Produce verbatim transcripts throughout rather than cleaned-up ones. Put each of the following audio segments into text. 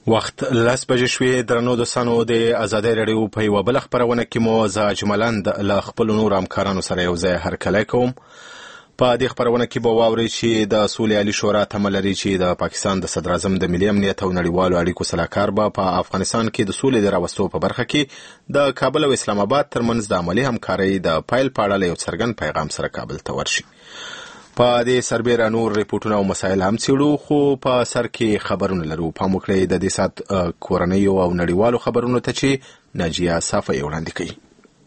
وخت لس بجې شوې درنو دوستانو د ازادۍ رادیو په یوه بله خپرونه کې مو زه اجملند له خپلو نورو همکارانو سره یو ځای هرکلی کوم. په دې خپرونه کې به واورئ چې د سولې عالي شورا تمه لري چې د پاکستان د صدراعظم د ملي امنیت او نړیوالو اړیکو سلاکار به په افغانستان کې د سولې د راوستو په برخه کې د کابل او اسلام آباد ترمنځ د عملي همکارۍ د پیل په اړه له یو څرګند پیغام سره کابل ته ورشي. په دې سربیره نور ریپورټونه او مسایل هم څیړو، خو په سر کې خبرونه لرو. پام وکړئ د دې ساعت کورنیو او نړیوالو خبرونو ته چې ناجیه صافی وړاندې کوي.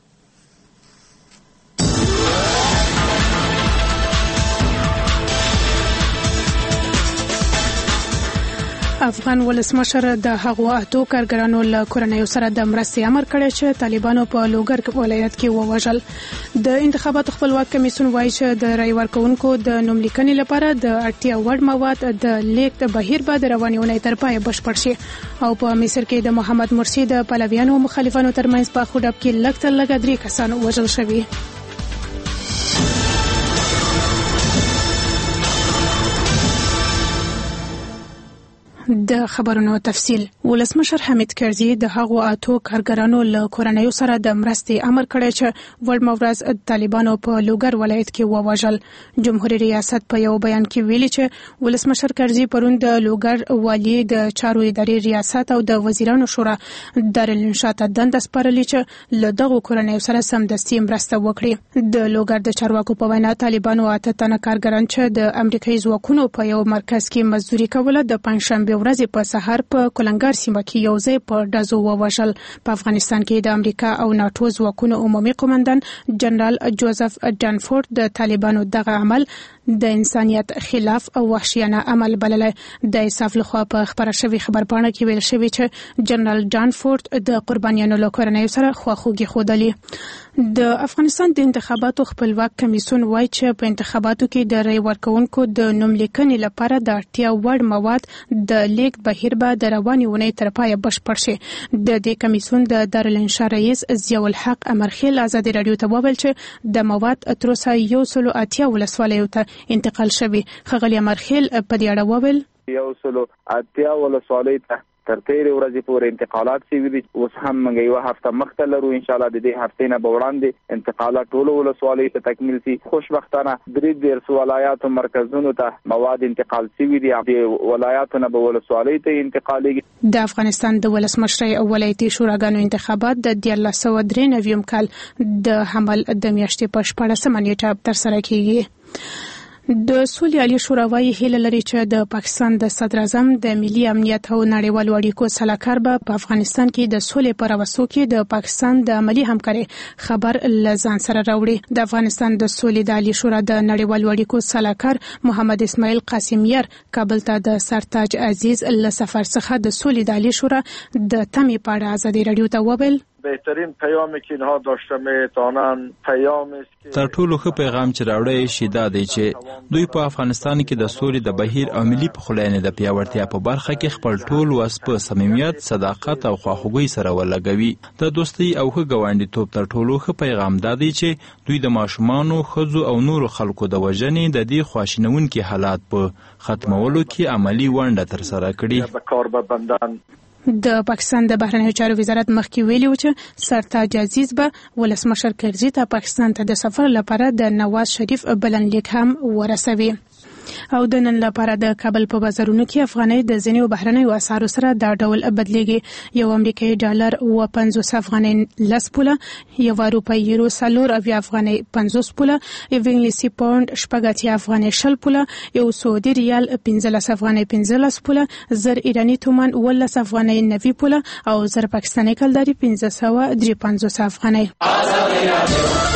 افغان ولسمشر د هغو اتو کارګرانو له کورنیو سره د مرستې امر کړی چې طالبانو په لوګر ولایت کې ووژل. د انتخاباتو خپلواک کمیسیون وایي چې د رای ورکوونکو د نوم لیکنې لپاره د اړتیا وړ مواد د لیږد بهیر به د روانې اونۍ تر پایه بشپړ شي. او په مصر کې د محمد مرسي د پلویانو او مخالفانو ترمنځ په خوډب کې لږ تر لږه درې کسان وژل شوي. د خبرونو تفصیل. ولسمشر حمید کرزي د هغو اتو کارګرانو له کورنیو سره د مرستې امر کړی چې وړمه ورځ طالبانو په لوګر ولایت کې ووژل. جمهوریت ریاست په یو بیان کې ویلي چې ولسمشر کرزي پرون د لوګر والي د چارو ادارې ریاست او د وزیرانو شورا دارالانشا ته دنده سپارلې چې له دغو کورنیو سره سمدستي مرسته وکړي. د لوګر د چارواکو په وینا طالبانو اته تنه کارګران چې د امریکایي ځواکونو په یو مرکز کې مزدوري کوله د پنځشنبه ورځې په سهار په کولنګار سیمه کې یو ځای په ډزو ووژل. په افغانستان کې د امریکا او ناتو ځواکونو عمومي قومندان جنرال جوزف ډانفورد د طالبانو دغه عمل د انسانیت خلاف او وحشیانه عمل بللی. د ایساف لخوا په خبره شوی خبرپاڼه کې ویل شوی چې جنرال ډانفورد د قربانیانو له کورنیو سره خواخوږي ښودلې. د افغانستان د انتخاباتو خپلواک کمیسیون وایي چې په انتخاباتو کې د رای ورکوونکو د نوم لیکنې لپاره د اړتیا وړ مواد د لیږد بهیر به د روانې اونۍ تر پایه بشپړ شي. د دې کمیسیون د دارالانشا رئیس ضیاء الحق امرخیل ازادي راډیو ته وویل چې د مواد تر اوسه یو سل اتیا ولسوالیو ته انتقال شوی. ښاغلي امرخیل په دې اړه وویل یو سل اتیا ولسوالیو ته تر تیرې ورځې پورې انتقالات شوي دي. اوس هم موږ یوه هفته مخته لرو، انشاءالله د دې هفتې نه به وړاندې انتقالات ټولو ولسوالیو ته تکمیل شي. خوشبختانه درې دېرش ولایاتو مرکزونو ته مواد انتقال شوي دي. د ولایاتو نه به ولسوالیو ته انتقالېږي. د افغانستان د ولسمشرۍ او ولایتي شوراګانو انتخابات د دیارلس سوه درې نوي کال د حمل د میاشتې په شپاړسمه نیټه ترسره کیږي. د سولې عالي شورا وايي هیله لري چې د پاکستان د صدراعظم د ملي امنیت او نړیوالو اړیکو سلاکار به په افغانستان کې د سولې په راوستو کې د پاکستان د عملي همکارۍ خبر له ځان سره راوړي. د افغانستان د سولې د عالي شورا د نړیوالو اړیکو سلاکار محمد اسماعیل قاسمیار کابل ته د سرتاج عزیز له سفر څخه د سولې د عالي شورا د تمې په اړه ازادي راډیو ته وویل بهترین پیامی که اینها داشته میتونن پیامی است که تر ټولو ښه پیغام چې راوړی شي دا دی چې دوی په افغانستان کې د سولې د بهیر او ملي پخلاینې د پیاوړتیا په برخه کې خپل ټول وس په صمیمیت، صداقت او خواخوږۍ سره ولګوي. د دوستۍ او ښه ګاونډیتوب تر ټولو ښه پیغام دا دی چې دوی د ماشومانو، ښځو او نورو خلکو د وژنې د دې خواشینونکي حالات په ختمولو کې عملي ونډه ترسره کړي. به کار ببندن. د پاکستان د بهرنیو چارو وزارت مخکې ویلي و چې سرتاج عزیز به ولسمشر کرزي ته پاکستان ته د سفر لپاره د نواز شریف بلنلیک هم ورسوي. او د نن لپاره د کابل په بازارونو کې افغانۍ د ځینو بهرنیو اسعارو سره دا ډول بدلیږي. یو امریکایي ډالر اوه پنځوس افغانۍ لس پوله، یو اروپایي یورو څلور اویا افغانۍ پنځوس پوله، یو انګلیسي پاونډ شپږ اتیا افغانۍ شل پوله، یو سعودي ریال پنځلس افغانۍ پنځلس پوله، زر ایراني تومان اوولس افغانۍ نوي پوله او زر پاکستاني کلداري پنځه سوه درې پنځوس افغانۍ.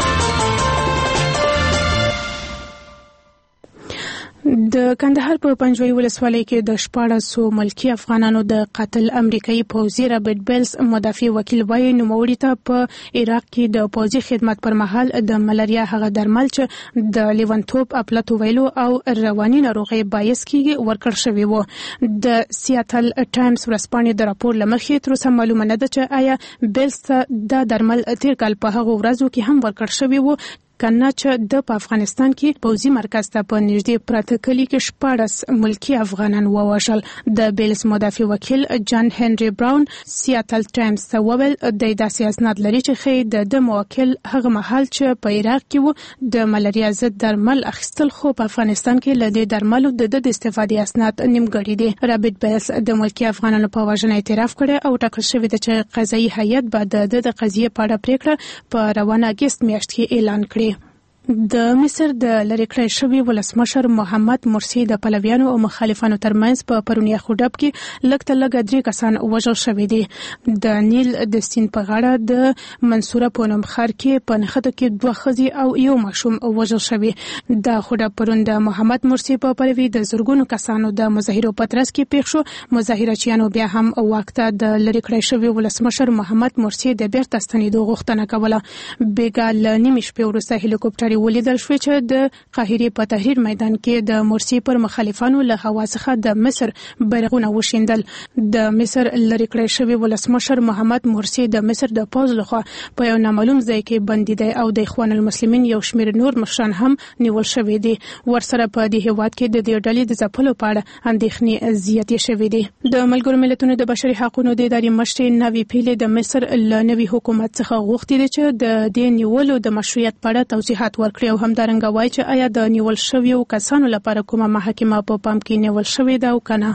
د کندهار په پنجوي ولسوالۍ کې د شپاړسو ملکي افغانانو د قتل امریکایي پوځي رابرټ بیلز مدافع وکیل وایي نوموړي ته په عراق کې د پوځي خدمت پر مهال د ملاریا هغه درمل چې د لیونتوب، اپلاتو ویلو او رواني ناروغۍ باعث کیږي ورکړ شوی و. د سیاتل ټایمز ورځپاڼې د راپور له مخې تر اوسه معلومه نه ده چې آیا بیلز ته دا درمل تیر کال په هغو ورځو کې هم ورکړ شوی و کنا چې د په افغانستان کې پوځي مرکز ته په نږدې پراته کلی کې شپاړس ملکی افغانان ووژل. د بیلس مدافع وکیل جان هنري براون سیاتل ټایمز ته وویل د داسې اسناد لري چې خې د موکل هغه محل چې په عراق کې و د ملاریا ضد درمل اخیستل، خو په افغانستان کې له دې درملو د د استفادې اسناد نیمګړي دي. رابرټ بیلس د ملکی افغانانو په وژنه اعتراف کړی او ټاکل شوی دی چې قضایي هیئت به د د قضیې په اړه پریکړه په روانه اګست میاشت کې اعلان کړي. د مصر د لری کړی شوی ولسمشر محمد مرسی د پلویانو او مخالفانو ترمنځ په پرونی خوډب کې لکه لګ درې کسان وژل شوی دي. د نیل د سین په غاړه د منصوره پونم خار کې په نخته کې دوه ښځې او یو ماشوم وژل شوی. د خوډب پرون د محمد مرسی په پلوی د زورګونو کسانو د مظاهرو په ترڅ کې پیښ شو. مظاهرچیانو بیا هم وخت د لری کړی شوی ولسمشر محمد مرسی د بیرته ستنېدو غوښتنه کوله. بیګا ل نیمه شپې وروسته هلیکوپټر ولیدل شو چې د قاهرې په تحریر میدان کې د مرسی پر مخالفانو له هوا څخه د مصر بیرغونه وشیندل. د مصر لری کړی شوی ولسمشر محمد مرسی د مصر د پوز لخوا په یو نامعلوم ځای کې بندي دی او د اخوان المسلمین یو شمېر نور مشران هم نیول شوی دي. ورسره په دې هیواد کې د دې ډلې د ځپلو په اړه اندېښنې زیاتې شوې دي. د ملګرو ملتونو د بشري حقوقو د ادارې مشر نوی پیلې د مصر له نوي حکومت څخه غوښتي دي چې د دې نیولو د مشروعیت په اړه توضیحات ورکړي او همدارنګه وایي چې آیا د نیول شویو کسانو لپاره کومه محاکمه په پام کې نیول شوې ده او کنه.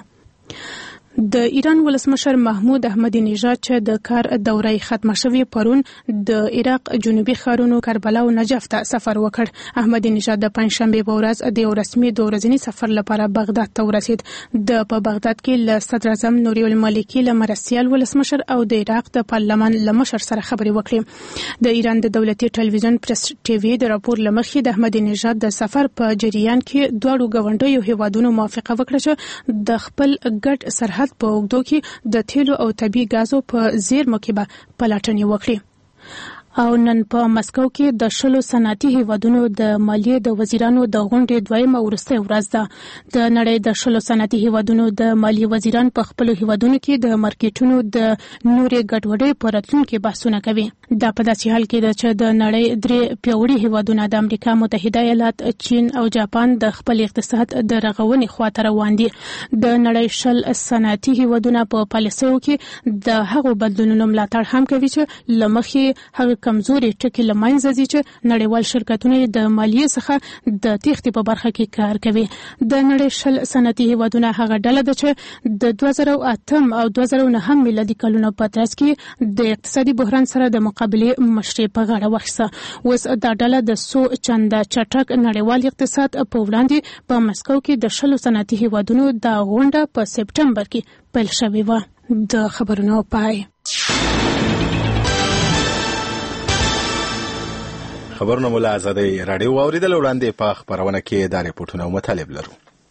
د ایران ولسمشر محمود احمدی نژاد چې د کار دوره ختمه شوې پرون د عراق جنوبي ښارونو کربلا او نجف ته سفر وکړ. احمدی نژاد د پنځشنبه په ورځ د یو رسمي دوه ورځني سفر لپاره بغداد ته ورسید. د په بغداد کې له صدر اعظم نوری المالکی له مرستیال ولسمشر او د عراق د پارلمان له مشر سره خبرې وکړې. د ایران د دولتي ټلویزیون پریس ټي وي د راپور لمخې د احمدی نژاد د سفر په جریان کې دواړو ګاونډیو هیوادونو موافقه وکړه چې د خپل ګډ سرحد په اوږدو کې د تیلو او طبي غازو په زیرمو کې به پلټنې وکړي. او نن په مسکو کې د شلو صنعتي هیوادونو د مالیې د وزیرانو د غونډې دویمه وروستۍ ورځ ده. د نړۍ د شلو صنعتي هیوادونو د مالیې وزیران په خپل هیوادونو کې د مارکیټونو د نورې ګډوډۍ په راتلونکي بحثونه کوي. دا په داسې حال کې ده چې د نړۍ درې پیاوړي هیوادونه د امریکا متحده ایالات، چین او جاپان د خپل اقتصاد د رغونې خواته روان دي. د نړۍ شل صنعتي هیوادونه په پالیسیو کې د هغو بدلونونو ملاتړ هم کوي چې لمخې هغه کمزوري ټکي لمنځه ځي چې نړیوال شرکتونه د مالیې څخه د تېښتې په برخه کې کار کوي. د نړۍ شل صنعتي هیوادونه هغه ډله ده چې د دوه زره اتم او دوه زره نهم میلادي کلونو په ترڅ کې د اقتصادي بحران سره د مقابلې مشري په غاړه واخیسته. اوس دا ډله د څو چنده چټک نړیوال اقتصاد په وړاندې په مسکو کې د شلو صنعتي هیوادونو د غونډه په سپټمبر کې پیل شوې وه. د خبرونو پای. خبرونه مو له آزادۍ راډیو واوریدل. وړاندې په خبرونه کې دا ریپورټونه او مطالب لرو.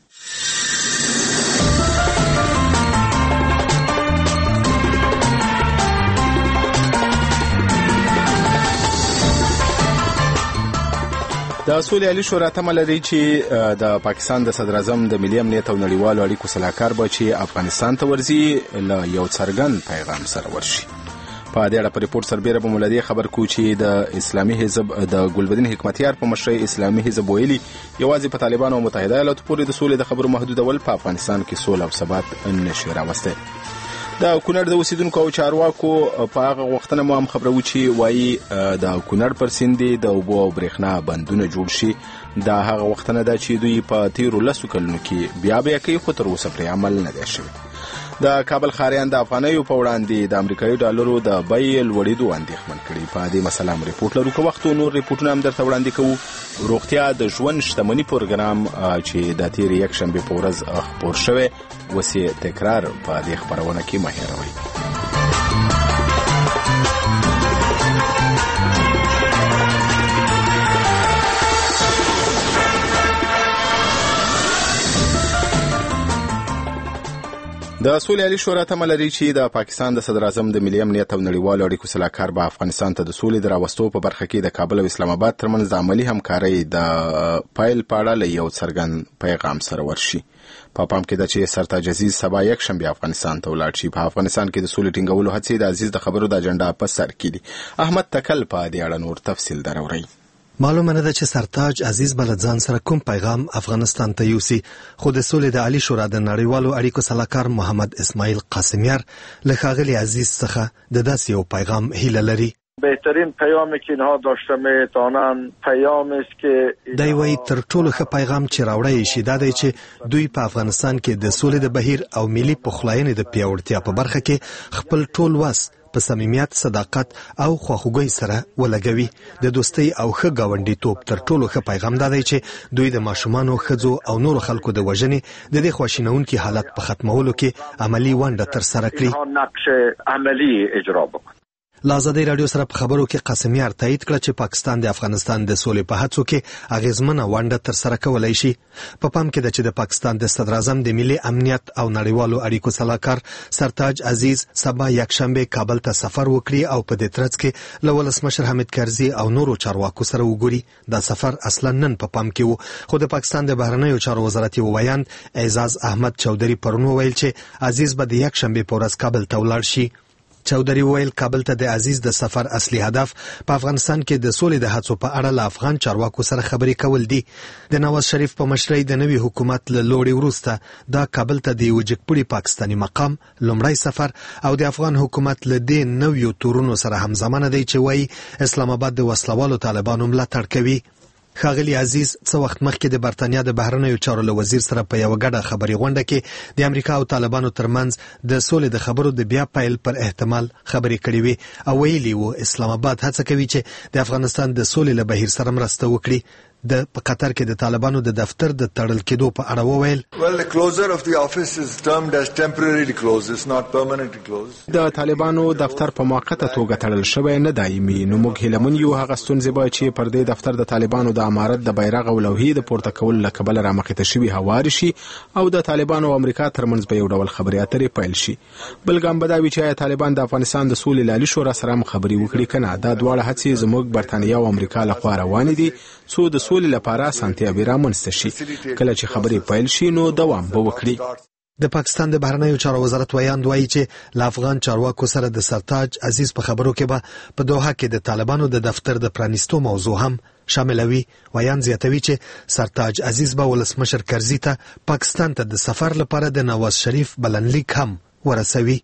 د سولې عالی شورا تمه لري چې د پاکستان د صدر اعظم د ملي امنیت او نړیوالو اړیکو سلاکار به چې افغانستان ته ورځي له یو څرګند پیغام سره ورشي. په دې اړه په ریپورت سربېره به مولدي خبر کو چې د اسلامي حزب د ګلبدین حکمتیار په مشرۍ اسلامي حزب ویلي یوازې په طالبانو او متحده ایالاتو پورې د سولې د خبرو محدودول په افغانستان کې سوله او ثبات نشي راوستی. د کونړ د اوسیدونکو او چارواکو په هغه وختونه مو هم خبرو چې وایي د کونړ پر سیند د اوبو او برېښنا بندونه جوړ شي. دا هغه وختونه ده چې دوی په تیرو لسو کلونو کې بیا بیا کوي خو تر اوسه پرې عمل نه دی شوی. د کابل ښاریان د افغانیو په وړاندې د امریکایي ډالرو د بیې لوړېدو اندېښمن کړي. په دې مسله هم ریپورټ لرو. که وخت نور ریپورټونه هم درته وړاندې کوو. روغتیا د ژوند شتمني پروګرام چې د تېرې یکشنبې په ورځ خپور شوی اوس یې تکرار په دې خپرونه کې مه هېروئ. د سولې عالی شورا تمه لري چې د پاکستان د صدر اعظم د ملي امنیت او نړیوالو اړیکو سلاکار به افغانستان ته د سولې د راوستو په برخه کې د کابل او اسلام آباد ترمنځ د عملی همکارۍ د پایل په اړه له یو څرګند پیغام سره ورشي. په پام کې ده چې سرتاج عزیز سبا یکشنبه افغانستان ته ولاړ شي. په افغانستان کې د سولې ټینګولو هڅې د عزیز د خبرو د اجنډا په سر کې دي. احمد تکل په دې اړه نور تفصیل دراوړي. معلومه نه ده چې سرتاج عزیز بل ځان سره کوم پیغام افغانستان ته یوسي، خو د سولې د عالی شورا د نړیوالو اړیکو سلاکار محمد اسماعیل قاسمیار له ښاغلي عزیز څخه د داسې یو پیغام هیله لري. بهترین پیامی که اینها داشته میتونن پیامی است که دی وایي تر ټولو ښه پیغام چې راوړی شي دا دی چې دوی په افغانستان کې د سولې د بهیر او ملي پخلاینې د پیاوړتیا په برخه کې خپل ټول وس په صمیمیت، صداقت او خواخوږۍ سره ولګوي. د دوستۍ او ښه ګاونډیتوب تر ټولو ښه پیغام دا دی چې دوی د ماشومانو، ښځو او نورو خلکو د وژنې د دې خواشینونکي حالت په ختمولو کې عملی ونډه ترسره کړي. نقش عملی اجرا وکړي. له ازادۍ راډیو سره په خبرو کې قاسمیار تایید کړه چې پاکستان د افغانستان د سولې په هڅو کې اغیزمنه ونډه ترسره کولی شي. په پام کې ده چې د پاکستان د صدراعظم د ملي امنیت او نړیوالو اړیکو سلاکار سرتاج عزیز سبا یکشنبه کابل ته سفر وکړي او په دې ترڅ کې له ولسمشر حامد کرزي او نورو چارواکو سره وګوري. دا سفر اصلا نن په پام کې و، خو د پاکستان د بهرنیو چارو وزارت یو ویاند اعزاز احمد چودري پرون وویل چې عزیز به د یکشنبه په ورځ کابل ته ولاړ شي. چودري وویل کابل ته د عزیز د سفر اصلي هدف په افغانستان کې د سولې د هڅو په اړه له افغان چارواکو سره خبرې کول دي. د نواز شریف په مشرۍ د نوي حکومت له لوري وروسته دا کابل ته د یو جګپوړي پاکستاني مقام لومړی سفر او د افغان حکومت له دې نویو تورونو سره همزمانه دی چې وایي اسلام آباد د وسلوالو طالبانو ملاتړ کوي. ښاغلي عزیز څه وخت مخکې د برتانیا د بهرنیو چارو له وزیر سره په یوه ګډه خبري غونډه کې د امریکا او طالبانو ترمنځ د سولې د خبرو د بیا پیل پر احتمال خبرې کړې وې او ویلي وو اسلام آباد هڅه کوي چې د افغانستان د سولې له بهیر سره مرسته وکړي. د په قطر کې د طالبانو د دفتر د تړل کېدو په اړه وویل well the closure of the office is termed as temporarily closed, it's not permanently closed. د طالبانو دفتر په موقته توګه تړل شوی نه دایمي، نو موږ هیلمن یو هغه ستونزې به چې پر دې دفتر د طالبانو د امارت د بیرغ او لوحې د پورته کولو له کبله رامخته شوي هواري شي او د طالبانو او امریکا ترمنځ به یو ډول خبرې اترې پیل شي. بل ګام به دا وي چې طالبان د افغانستان د سولې لالي شورا سره هم خبرې وکړي کنه. دا دواړه هڅې زموږ برتانیا او امریکا لخوا روانې دي څو د سولې لپاره سانتیابي رامنځته شي. کله چې خبرې پیل شي نو دوام به وکړي. د پاکستان د بهرنیو چارو وزارت ویاند وایي چې له افغان چارواکو سره د سرتاج عزیز په خبرو کې به په دوحه کې د طالبانو د دفتر د پرانیستو موضوع هم شاملوي. ویاند زیاتوي چې سرتاج عزیز به ولسمشر کرزي ته پاکستان ته د سفر لپاره د نواز شریف بلنلیک هم ورسوي.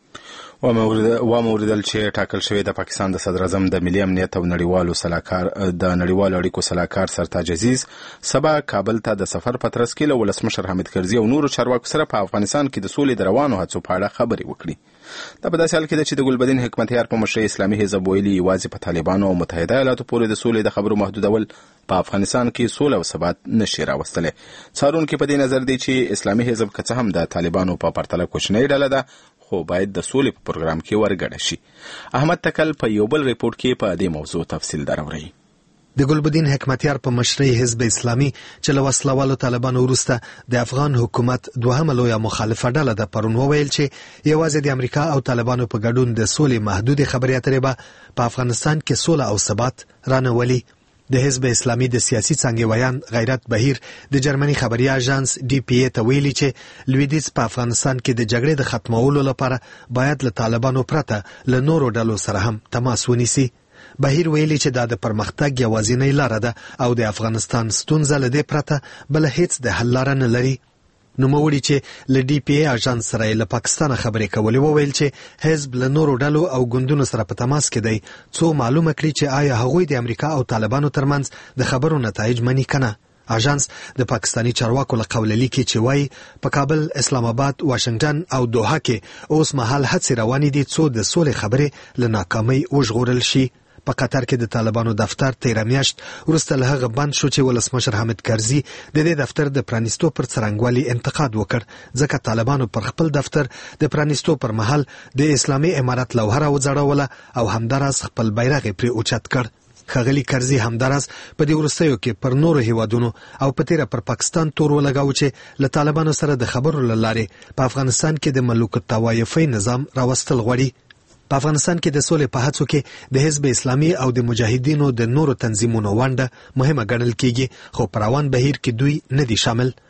و موردل چې ټاکل شوی د پاکستان د صدراعظم د ملي امنیت او نړیوالو سلاکار د نړیوالو اړیکو سلاکار سرتاج عزیز سبا کابل ته د سفر په ترڅ کې له ولسمشر حامد کرزي او نورو چارواکو سره په افغانستان کې د سولې د روانو هڅو په اړه خبرې وکړي. دا په داسې حال کې ده چې د ګلبدین حکمتیار په مشرۍ اسلامي حزب ویلي یوازې په طالبانو او متحده ایالاتو پورې د سولې د خبرو محدودول په افغانستان کې سوله او ثبات نشي راوستلی. څارونکي په دې نظر دی چې اسلامي حزب که څه هم د طالبانو په پرتله کوچنۍ ډله ده خو باید د سولې په پروګرام کې ورګډه شي. احمد تکل په یو بل ریپورت کې په دې موضوع تفصیل دراوړي. د ګلبدین حکمتیار په مشرۍ حزب اسلامي چې له وسلوالو طالبانو وروسته د افغان حکومت دوهمه لویه مخالفه ډله ده پرون وویل چې یوازې د امریکا او طالبانو په ګډون د سولې محدودې خبرې اترې به په افغانستان کې سوله او ثبات رانولي. د حزب اسلامي د سیاسي څانګې ویاند غیرت بهیر د جرمني خبري اژانس ډي پی ای ته ویلي چې لویدیځ په افغانستان کې د جګړې د ختمولو لپاره باید له طالبانو پرته له نورو ډلو سره هم تماس ونیسي. بهیر ویلي چې دا د پرمختګ یوازینۍ لاره ده او د افغانستان ستونزه له دې پرته بل هیڅ د حل لاره نه لري. نوموړي چې له ډي پی ای اژانس سره له پاکستان خبرې کولې وویل چې حزب له نورو ډلو او ګوندونو سره په تماس کې دی څو معلومه کړي چې آیا هغوی د امریکا او طالبانو ترمنځ د خبرو نتایج مني کنه. اژانس د پاکستانی چارواکو له قوله لیکي چې وایي په کابل، اسلام آباد، واشنگټن او دوحه کې اوس مهال هڅې روانې دي څو د سولې خبرې له ناکامۍ وژغورل شي. په قطر کې د طالبانو دفتر تیره میاشت وروسته له هغه بند شو چې ولسمشر حامد کرزي د دې دفتر د پرانیستو پر څرنګوالي انتقاد وکړ ځکه طالبانو پر خپل دفتر د پرانیستو پر مهال د اسلامي امارت لوحه راوځړوله او همداراز خپل بیرغ یې پرې اوچت کړ. ښاغلي کرزي همداراز په دې وروستیو کې پر نورو هیوادونو او په تیره پر پاکستان تور ولګاوه چې له طالبانو سره د خبرو له لارې په افغانستان کې د ملوک الطوایفي نظام راوستل غواړي. په افغانستان کې د سولې په هڅو کې د حزب اسلامي او د مجاهدینو د نورو تنظیمونو ونډه مهمه ګڼل کیږي خو په روان بهیر کې دوی نه دي شامل.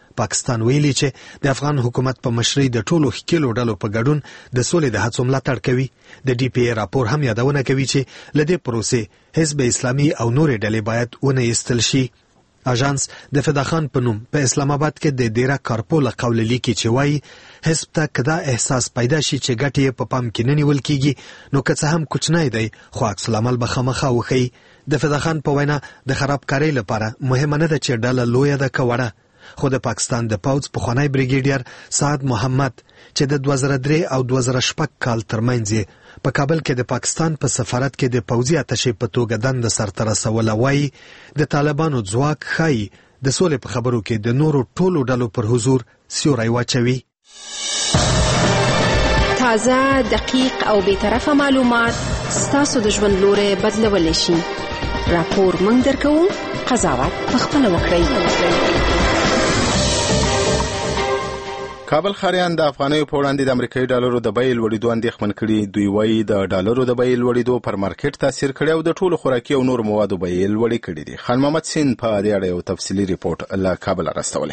پاکستان ویلي چې د افغان حکومت په مشرۍ د ټولو ښکېلو ډلو په ګډون د سولې د هڅو ملاتړ کوي. د ډي پی ای راپور هم یادونه کوي چې له دې پروسې حزب اسلامي او نورې ډلې باید ونه ایستل شي. اژانس د فدا خان په نوم په اسلام آباد کې د دیره کارپول قول لیکي چې وایي حزب ته کدا احساس پیدا شي چې ګټې په پام کې نه نیول کیږي نو که څه هم کوچنی دی خو عکس العمل به خامخا وښیي. د فدا خان په وینا د خرابکارۍ لپاره مهمه نه ده چې ډله لویه ده که وړه، خو د پاکستان د پوځ پخوانی بریګیډیر سعد محمد چې د دوه زره درې او دوه زره شپږ کال ترمنځ په کابل کې د پاکستان په سفارت کې د پوځي اتشې په توګه دنده سرته رسوله وایي د طالبانو ځواک ښایي د سولې په خبرو کې د نورو ټولو ډلو پر حضور سیوری واچوي. تازه، دقیق او بیطرفه معلومات ستاسو د ژوند لوری بدلولی شي. راپور موږ درکوو، قضاوت پخپله وکړئ. کابل ښاریان د افغانیو په وړاندې د امریکایي ډالرو د بیې لوړېدو اندېښمن کړي. دوی وایي د ډالرو د بیې لوړېدو پر مارکیټ تاثیر کړی او د ټولو خوراکي او نورو موادو بیې لوړې کړي دي. خان محمد سین په دې اړه یو تفصیلي ریپورټ له کابل راستولی.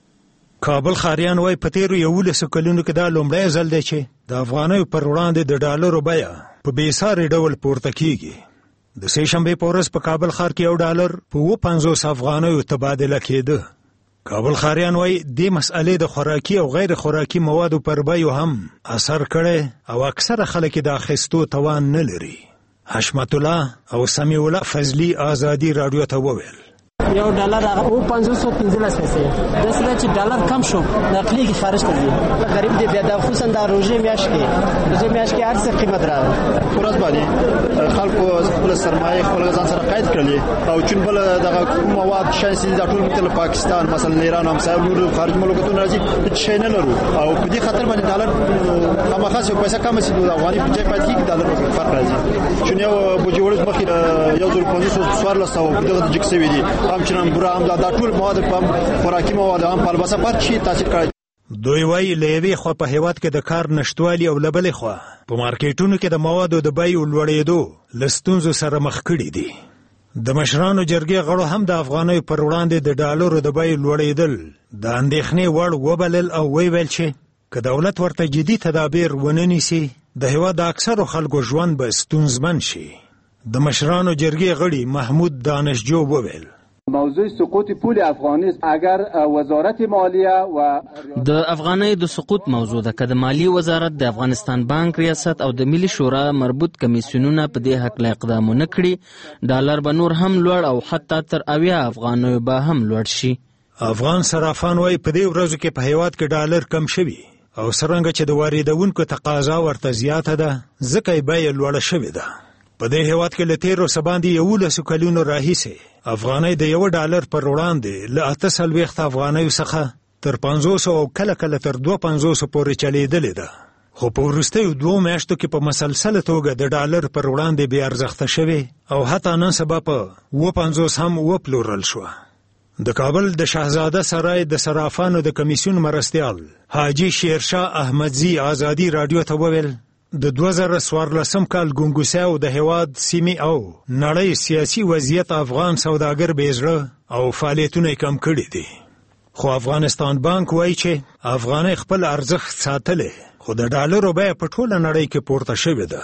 کابل ښاریان وایي په تیرو یولسو کلونو کې دا لومړی ځل دی چې د افغانیو پر وړاندې د ډالرو بیه په بېساري ډول پورته کیږي. د سې شنبې په ورځ په کابل ښار کې یو ډالر په اوه پنځوس افغانیو تبادله کېده. کابل ښاریان وایي دې مسئلې د خوراکي او غیر خوراکي موادو پر بیو هم اثر کړی او اکثره خلک د اخیستو توان نه لري. حشمت الله او سمیع الله فضلي آزادي راډیو ته وویل یو ډالر او پنځوس او پنځلس پیسې داسې چې ډالر کم شو نقلي کې خارج ته ځي. غریب دی بیا د خصوصا د روزي میاشت کې روزي میاشت کې هر څه قیمت راغی. ورځ باندې خلکو خپل سرمایه خپل ځان سره قید کړلې او چون بل دغه مواد شایسي د ټول مثل پاکستان مثلا ایران هم سره نور خارج ملکونو راځي چې نه لرو او په دې خاطر باندې ډالر خامخا څه پیسې کم شي د افغاني په ځای پاتې کې ډالر فرق راځي. چون یو بوجي ورځ مخې یو ځل پنځوس څوارلس سو دغه جکسوي دي همچنان بوره هم دا ټول مواد په خوراکي مواد هم په البسه پر شي تاثیر کوي. دوی وایي له یوې خوا په هیواد کې د کار نشتوالي او له بلې خوا په مارکیټونو کې د موادو د بیو لوړېدو له ستونزو سره مخ کړي دي. د مشرانو جرګې غړو هم د افغانیو پر وړاندې د ډالرو د بیو لوړېدل د اندېښنې وړ وبلل او ویل چې که دولت ورته جدي تدابیر ونه نیسي د هیواد د اکثرو خلکو ژوند به ستونزمن شي. د مشرانو جرګې غړي محمود دانشجو وویل موضوع سقوط پول افغانی اگر وزارت مالیه و د افغانۍ د سقوط موضوع ده که د مالیې وزارت د افغانستان بانک ریاست او د ملي شورا مربوط کمیسیونونه په دې حق له اقدام ونه کړي ډالر به نور هم لوړ او حتی تر اویا افغانیو به هم لوړ شي. افغان صرافان وایي په دې ورځو کې په هیواد کې ډالر کم شوي او څرنګه چې د واردونکو تقاضا ورته زیاته ده ځکه یې بیه لوړه شوې ده. په دې هیواد کې له تیرو څه باندې یولسو کلونو راهیسې افغانۍ د یو ډالر پر وړاندې له اته څلوېښت افغانیو څخه تر پنځوسو او کله کله تر دوه پنځوسو پورې چلیدلې ده. خو په وروستیو دوو میاشتو کې په مسلسله توګه د ډالر پر وړاندې بې ارزښته شوې او حتی نن سبا په اوه پنځوس هم وپلورل شوه. د کابل د شهزاده سرای د صرافانو د کمیسیون مرستیال حاجي شیرشاه احمدزي آزادي راډیو ته وویل د دوه زره څوارلسم کال ګونګوسیا او د هیواد سیمې او نړۍ سیاسي وضعیت افغان سوداګر بېزړه او فعالیتونه کم کړي دي. خو افغانستان بانک وایي چې افغانۍ خپل ارزښت ساتلی خو د ډالرو بیه په ټوله نړۍ کې پورته شوې ده.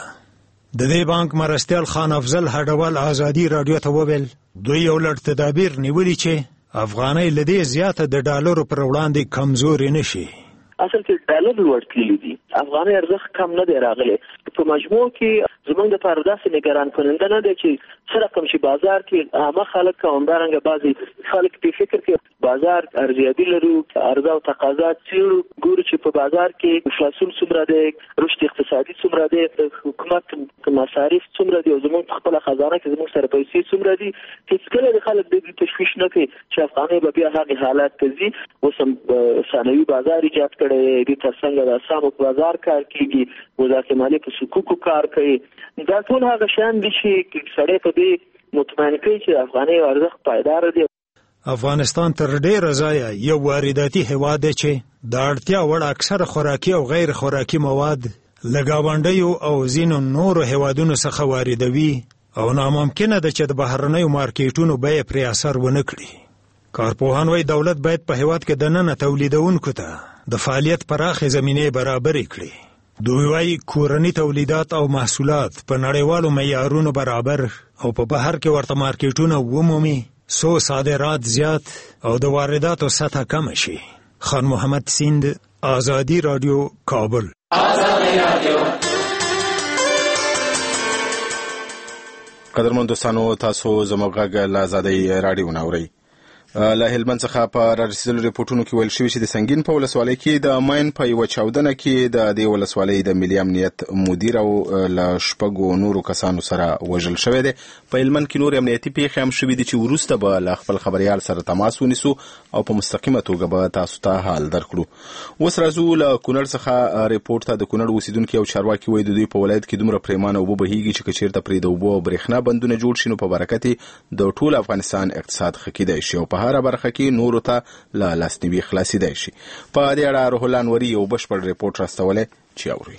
د دې بانک مرستیال خان افضل هډوال آزادي راډیو ته وویل دوی یو لړ تدابیر نیولي چې افغانۍ له دې زیاته د ډالرو پر وړاندې کمزورې نه شي. اصل کې ډالر لوړ تللی دي افغانۍ ارزښت کم نه دی راغلی. په مجموع کې زموږ دپاره داسې نګران کننده نه دی چې څه رقم چې بازار کې عامه خلک او همدارنګه بعضې خلک په فکر کې بازار ارزیابي لرو عرضه او تقاضا څېړو ګورو چې په بازار کې انفلاسیون څومره دی رشد اقتصادي څومره دی د حکومت مصارف څومره دي او زموږ په خپله خزانه کې زموږ سره پیسې څومره دي. هېڅکله د خلک د تشویش نه کوي چې افغانۍ به بیا هغې حالات ته ځي. اوس هم ثانوي بازار ایجاد کړی دی دې تر څنګ د اسامو په بازار کار کېږي وزارت مالیې په صکوکو کار کوي. دا ټول هغه شیان دي چې سړی په دې مطمئن کوي چې افغانۍ ارزښت پایداره دی. افغانستان تر ډېره ځایه یو وارداتي هیواد دی چې د اړتیا وړ اکثره خوراکي او غیر خوراکي مواد له ګاونډیو او ځینو نورو هیوادونو څخه واردوي او ناممکنه ده چې د بهرنیو مارکیټونو بیې پرې اثر ونه کړي. کارپوهان وايي دولت باید په هیواد کې دننه تولیدونکو ته د فعالیت پراخې زمینې برابرې کړي. دوی وايي کورني تولیدات او محصولات په نړیوالو معیارونو برابر او په بهر کې ورته مارکیټونه ومومي، څو صادرات زیات او د وارداتو سطح کم شي. خان محمد سیند، آزادی رادیو، کابل. آزادی رادیو. قدرمن دوستانو، تاسو زموږ غږ له آزادی رادیو ناورئ. له هلمند څخه په رارسېدلو ریپورټونو کې ویل شوي چې د سنګین په ولسوالۍ کې د ماین په یوه چاودنه کې د دې ولسوالۍ د ملي امنیت مدیر او له شپږو نورو کسانو سره وژل شوی دی. په هلمند کې نور امنیتي پیښې هم شوي دي چې وروسته به له خپل خبریال سره تماس ونیسو او په مستقیمه توګه به تاسو ته حال درکړو. اوس راځو له کونړ څخه ریپورټ ته. د کونړ اوسیدونکي او چارواکي وایي د دوی په ولایت کې دومره پریمانه اوبه بهیږي چې که چېرته پرې د اوبو او برېښنا بندونه جوړ شي نو په برکت د ټول افغانستان اقتصاد ښه کیدای شي او په هره برخه کې نورو ته له لاسنیوي خلاصېدای شي. په دې اړه روح الله انوري یو بشپړ ریپورټ راستولی چې اورئ.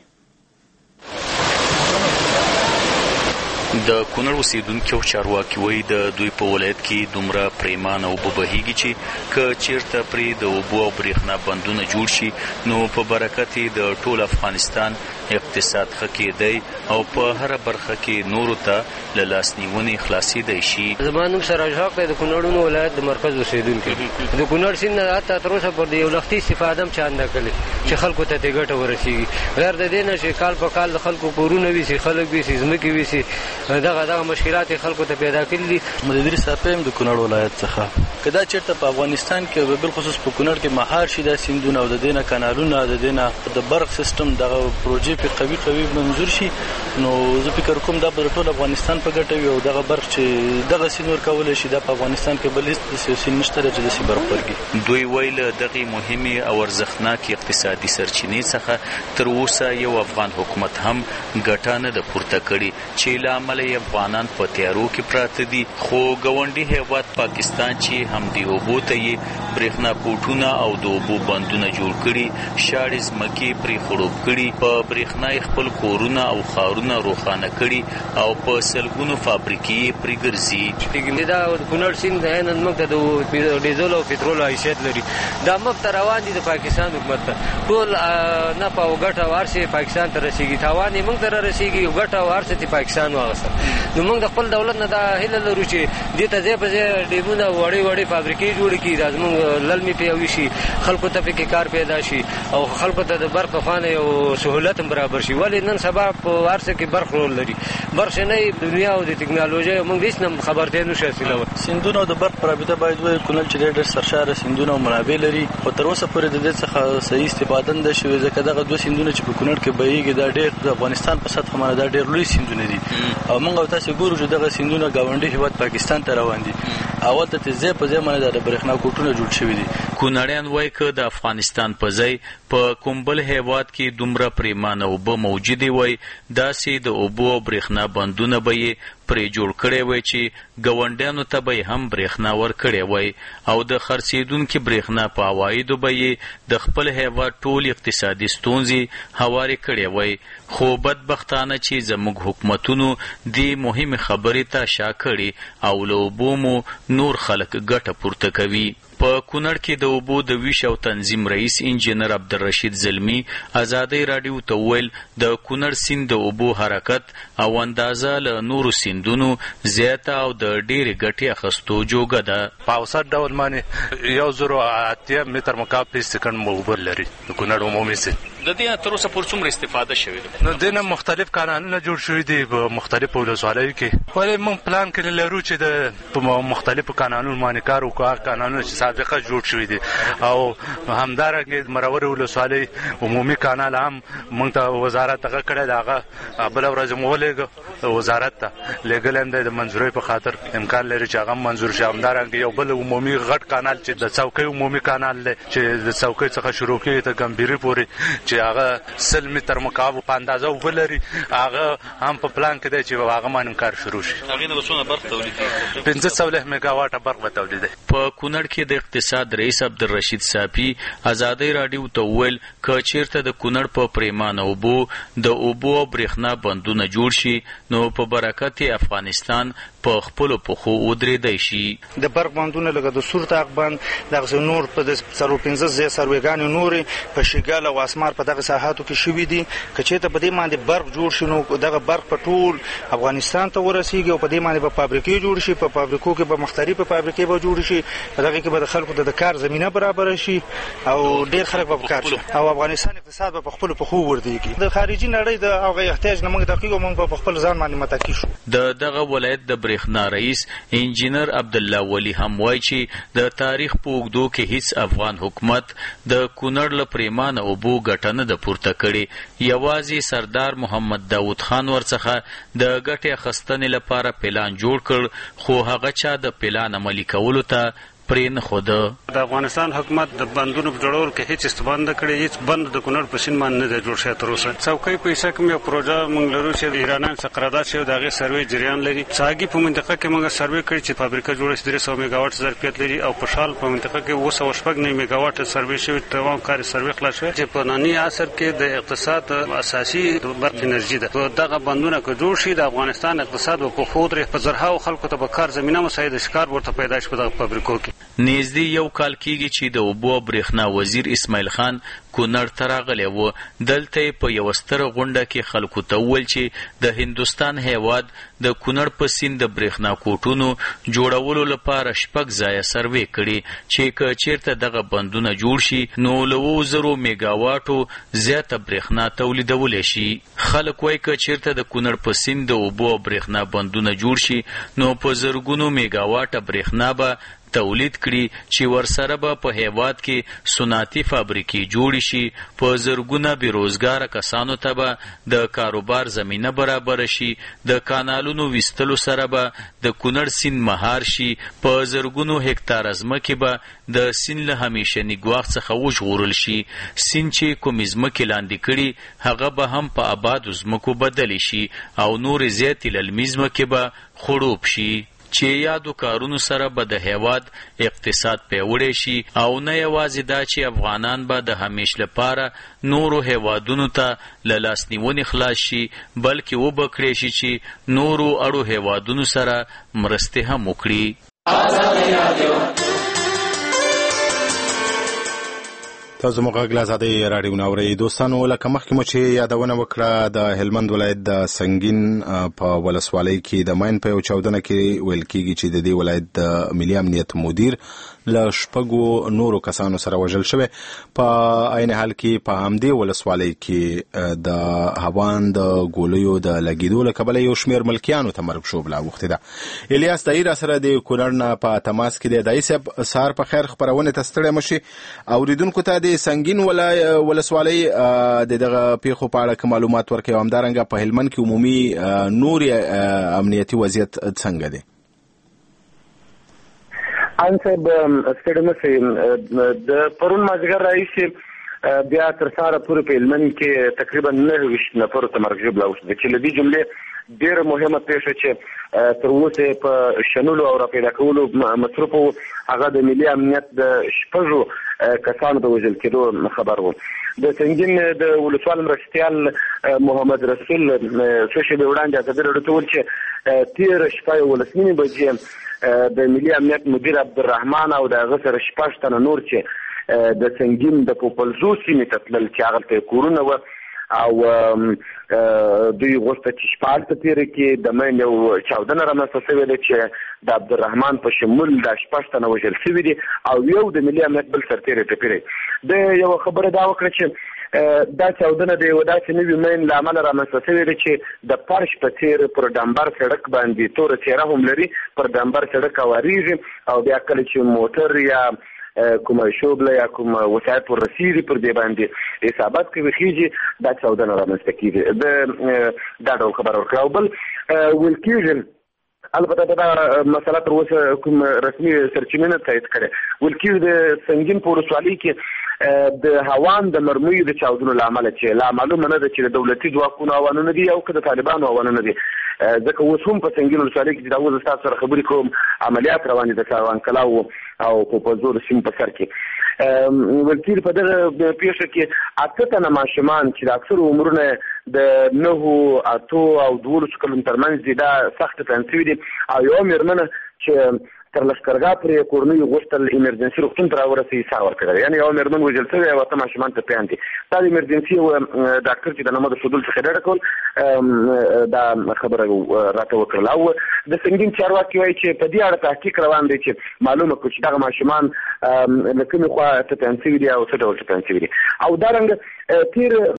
د کونړ اوسیدونکي او چارواکي وایي د دوی په ولایت کې دومره پریمانه اوبه بهیږي چې که چېرته پرې د اوبو او برېښنا بندونه جوړ شي نو په برکت د ټول افغانستان اقتصاد ښه کېدی او په هره برخه کې نورو ته له لاسنیونې خلاصېدی شي. زما نوم سراج حق دی، د کونړ ولایت د مرکز اوسیدونکی. د کونړ سیند نه حتی تر اوسه پر د یو لختي استفاده هم چا نه کړې چې خلکو ته ترې ګټه ورسېږي. غیر د دې نه چې کال په کال د خلکو کورونه ویسي، خلک ویسي، ځمکې ویسي، دغه دغه مشکلات خلکو ته پیدا کړي دي. مدیر صاحب هم د کونړ ولایت څخه که دا چېرته په افغانستان کې بالخصوص په کونړ کې مهار شي دا سیندونه او د دې نه کانالونه، د دې نه د برق سیستم دغه پروژې په قوي قوي منظور شي نو زه فکر کوم دا به ټول افغانستان په ګټه وي او دغه برق چې دغه سیند ورکولی شي دا په افغانستان کې بل هېڅ سیند نشته چې داسې برق ورکړي. دوی وایي له دغې مهمې او ارزښتناکې اقتصادي سرچینې څخه تر اوسه یو افغان حکومت هم ګټه نه ده پورته کړې چې له امله یې افغانان په تیارو کې پراته دي. خو ګاونډي هېواد پاکستان چې همدې اوبو ته یې برېښنا پوټونه او د اوبو بندونه جوړ کړي، شاړې ځمکې پرې خړوب کړي، په برېښنا یې خپل کورونه او ښارونه روښانه کړي او په سلګونو فابریکې یې پرې ګرځي. دا د کونړ سیند عیناً موږ ته د ډیزل او پټرول حیثیت لري. دا موږ ته روان دي د پاکستان حکومت ته ټول نفع او ګټه او هر څه پاکستان ته رسېږي، تاوان یې موږ ته رارسېږي او ګټه او هر څه یې پاکستان واخیسته. نو موږ د خپل دولت نه دا هیله لرو چې دې ته ځای په ځای ډیمونه وړې وړې فابریکې جوړې کړي، دا زموږ للمې پرې وشي، خلکو ته پکې کار پیدا شي او خلکو ته د برق خوانه یو سهولت هم برابر شي. ولې نن سبا په هر څه کې برق رول لري، برق نه دنیا او د ټکنالوژي موږ هیڅ نه خبرته نشو حاصلولی. سیندونه او د برق په رابطه باید وایي کونړ چې ډېر سرشاره سیندونه او منابع لري خو تر اوسه پورې د دې څخه صحیح استفاده نه ده شوې ځکه دغه دوه سیندونه چې په کونړ کې بهیږي دا ډېر د افغانستان په سطحه باندې دا ډېر لوی سیندونه دي او موږ او تاسې ګورو چې دغه سیندونه ګاونډي هېواد پاکستان ته روان دي. اول ته ځای په ځای باندې د برېښنا کوټونه جوړ شوي دي. کونړیان وایي که د افغانستان په ځای په کوم بل هېواد کې دومره پریمانه اوبه موجودې وای داسې د اوبو او برېښنا بندونه به یې پرې جوړ کړی وای چې ګاونډیانو ته به یې هم برېښنا ورکړی وای او د خرڅېدونکي برېښنا په عوایدو به یې د خپل هېواد ټول اقتصادي ستونزې هوارې کړی وای. خو بدبختانه چې زموږ حکومتونو دې مهمې خبرې ته شا کړي او له اوبو مو نور خلک ګټه پورته کوي. په کونړ کې د اوبو د ویش او تنظیم رئیس انجینر عبدالرشید زلمی آزادی رادیو ته وویل د کونړ سیند د اوبو حرکت او اندازه له نورو سیندونو زیاته او د ډېرې ګټې اخیستو جوګه ده. په اوسط ډول باندې یو زرو اتیا متر مکعب په سکند اوبه لري د کونړ عمومي سیند. د دې تر اوسه پورې څومره استفاده شوې ده؟ نو دینه مختلف کانالونه جوړ شوي دي په مختلفو ولسوالیو کې. ولې موږ پلان کې لرو چې د مختلفو کانالونو باندې کار وکړو، کانالونه چې سابقه جوړ شوي دي او همدارنګه مرور ولسوالۍ عمومي کانال هم موږ ته وزارت هغه کړی دی، هغه بله ورځ مو ولېږه وزارت ته لېږلی هم دی د منظورۍ په خاطر امکان لري چې هغه هم منظور شي. همدارنګه یو بل عمومي غټ کانال چې د څوکۍ عمومي کانال دی چې د څوکۍ څخه شروع کېږي تر ګمبیري پورې چې هغه سل متر مکعب په اندازه اوبه لري، هغه هم په پلان کې دی چې هغه باندې کار شروع شي. هغې نه به څومره برق تولیدېږي؟ پنځه سوه میګاواټه برق به تولیدوي. په کونړ کې د اقتصاد رئیس عبدالرشید صافي آزادی رادیو ته وویل که چېرته د کونړ په پریمانه اوبو د اوبو او برېښنا بندونه جوړ شي نو په برکت افغانستان په خپلو پښو ودرېدی شي. د برق بندونه لکه د سور تاق بند دغه نور په د څلور پنځه ځای سروېګانې نورې په شګال او اسمار په دغه ساحاتو کې شوي دي. که چېرته په دې باندې برق جوړ شي نو دغه برق په ټول افغانستان ته ورسیږي او په دې باندې به فابریکې جوړ شي. په فابریکو کې به مختلفې فابریکې به جوړ شي. په دغه کې به د خلکو د کار زمینه برابر شي او ډېر خلک به کار شي او افغانستان اقتصاد به په خپلو پښو ودرېږي. د خارجي نړۍ د هغه احتیاج نه موږ دقیق او موږ په خپل ځان باندې متکي شو. د دغه ولایت د برېښنا رئیس انجینر عبدالله ولی هم وایي چې د تاریخ په اوږدو کې هیڅ افغان حکومت د کونړ له پریمانه اوبو ګټه نه ده پورته کړې. یوازې سردار محمد داود خان ورڅخه د ګټې اخیستنې لپاره پلان جوړ کړ، خو هغه چا د پلان عملي کولو ته پرې نه ښوده. د افغانستان حکومت د بندونو په جوړولو کې هیڅ استفاده نه کړې. هیڅ بند د کونړ په سیند باندې نه دی جوړ شوی تر اوسه. څوکۍ پیسه کوم یو پروژه موږ لرو چې د ایرانیانو څخه قرارداد شوی، د هغې سروې جریان لري. څاګي په منطقه کې موږ سروې کړی چې فابریکه جوړه شي درې سوه میګاواټ ظرفیت لري او په شال په منطقه کې اوه سوه شپږ نوي میګاواټ سروې شوی. تمام کار سروې خلاص شوی چې په ننني عصر کې د اقتصاد اساسي برخه انرژي ده. دغه بندونه که جوړ شي د افغانستان اقتصاد به په خود رې په زرهاو خلکو ته به کار زمینه مساعد ښکار ورته پیدا شي په دغه فابریکو کې. نږدې یو کال کېږي چې د اوبو او برېښنا وزیر اسماعیل خان کونړ ته راغلی و. دلته یې په یوه ستره غونډه کې خلکو ته وویل چې د هندوستان هیواد د کونړ په سیند د برېښنا کوټونو جوړولو لپاره شپږ ځایه سروې کړي چې که چېرته دغه بندونه جوړ شي نو له اوو زرو میګاواټو زیاته برېښنا تولیدولی شي. خلک وایي که چېرته د کونړ په سیند د اوبو او برېښنا بندونه جوړ شي نو په زرګونو میګاواټه برېښنا به تولید کړي چې ورسره به په هیواد کې صنعتي فابریکې جوړې شي. په زرګونه بېروزګاره کسانو ته به د کاروبار زمینه برابره شي. د کانالونو ویستلو سره به د کونړ سیند مهار شي. په زرګونو هکتاره ځمکې به د سیند له همیشني ګواښ څخه وژغورل شي. سیند چې کومې ځمکې لاندې کړي هغه به هم په آبادو ځمکو بدلې شي او نورې زیاتې للمي ځمکې به خړوب شي چې یادو کارونو سره به د هیواد اقتصاد پیاوړی شي او نه یوازې دا چې افغانان به د همیش لپاره نورو هیوادونو ته له لاسنیونې خلاص شي بلکې وبکړی شي چې نورو اړو هیوادونو سره مرستې هم وکړي. تاسو موږ غږ له ازادۍ راډیو نه اورئ. دوستانو لکه مخکې مو چې یادونه وکړه د هلمند ولایت د سنګین په ولسوالۍ کې د ماین په یو چاودنه کې ویل کېږي چې د دې ولایت د ملي امنیت مدیر له شپږو نورو کسانو سره وژل شوی. په عین حال کې په همدې ولسوالۍ کې د هوان د ګولیو د لګېدو له کبله یو شمېر ملکیانو ته مرګ شوبله اوښتې ده. الیاس دایي را سره د کونړ نه په تماس کې دی. دایي صاحب سهار په خیر، خپرونې ته ستړی مه شي. اورېدونکو ته د سنګین ولسوالۍ د دغه پیښو په اړه معلومات ورکړئ او همدارنګه په هلمند کې عمومي نور امنیتي وضعیت څنګه دی؟ ان صاحب ستړي مه شئ. د پرون مازدیګر راهیسې بیا تر سهاره پورې په هلمند کې تقریبا نهه ویشت نفرو ته مرګ ژوبله اوښتې چې له دې جملې ډېره مهمه پیښه چې تر اوسه په شنلو او راپیدا کولو مصروف وو هغه د ملي امنیت د شپږو کسانو د وژل کېدو خبر وو. د سنګین د ولسوال مرستیال محمد رسول څه شېبې وړاندې ازادي راډیو ته وویل چې تېره شپه یولس نیمې بجې د ملي امنیت مدیر عبدالرحمن او د هغه سره شپږ تنه نور چې د سنګین د پوپلزو سیمې ته تلل چې هغلته کورونه وه او دوی غوښته چې شپه هلته تېره کړي. د مین یو چاودنه رامنځته شوې ده چې د عبدالرحمن په شمول دا شپږ تنه وژل شوي دي او یو د ملي امنیت بل سرتېری ټپي. د یوه خبره دا وکړه چې دا چاودنه د یو داسې نوي مین له امله رامنځته شوې ده چې د فرش په څېر پر ډمبر سړک باندې توره څېره هم لري، پر ډمبر سړک هوارېږي او بیا کله چې موټر یا کومه شوبله یا کوم وسایط ورسېږي پر دې باندې حسابات کوي خېږي دا چاودنه رامنځته کېږي. د دا ډول خبره ورکړه. او بل ویل کېږي البته دا مسله تر اوسه کوم رسمي سرچینې نه تایید کړې، ویل کېږي د سنګین په ولسوالۍ کې د هوان د مرمیو د چاودنو له امله چې لا معلومه نه ده چې د دولتي ځواکونو اوانونه دي او که د طالبانو اوانونه دي. ځکه اوس هم په سنګین ولسوالۍ کې چې دا اوس ستاسو سره خبرې کوم عملیات روان دي د کاروان کلاو او پوپلزو د سیمې په سر کې. ولکیر په دغه پیښه کې اته تنه ماشومان چې د اکثر عمرونه د نهو اتو او دولسو کلونو ترمنځ دي دا سخت تنسوي دي او یو مېرمنه چې تر لښکرګاه پورې کورنۍ غوښتل ایمرجنسي روغتون ته راورسوي ساه ورکړه یعنې یو مېرمن وژل شوې او اته ماشومان ته پیان دي دا د ایمرجنسي ډاکټر چې د نامه د ښودلو څخه ډډه کول دا خبره راته وکړله او د سنګین چارواکي وایي چې په دې اړه تحقیق روان دی چې معلومه کړو چې دغه ماشومان له کومې خوا ټپیان شوي دي او څه ډول ټپیان شوي دي او دارنګه تېر